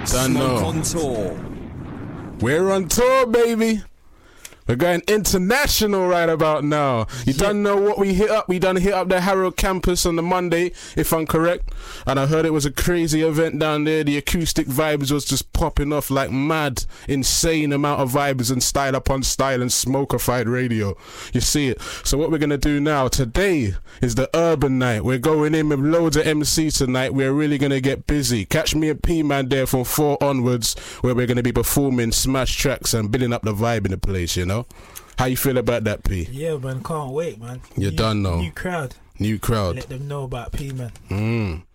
Smoke on tour. We're on tour, baby. We're going international right about now. You don't know what we hit up. We done hit up the Harrow campus on the Monday, if I'm correct. And I heard it was a crazy event down there. The acoustic vibes was just popping off like mad. Insane amount of vibes and style upon style and smokified radio. You see it. So what we're going to do now, today is the urban night. We're going in with loads of MCs tonight. We're really going to get busy. Catch me at P-Man there from 4 onwards, where we're going to be performing smash tracks and building up the vibe in the place, you know? How you feel about that, P? Yeah, man, can't wait, man. You done know. New crowd. New crowd. Let them know about P, man.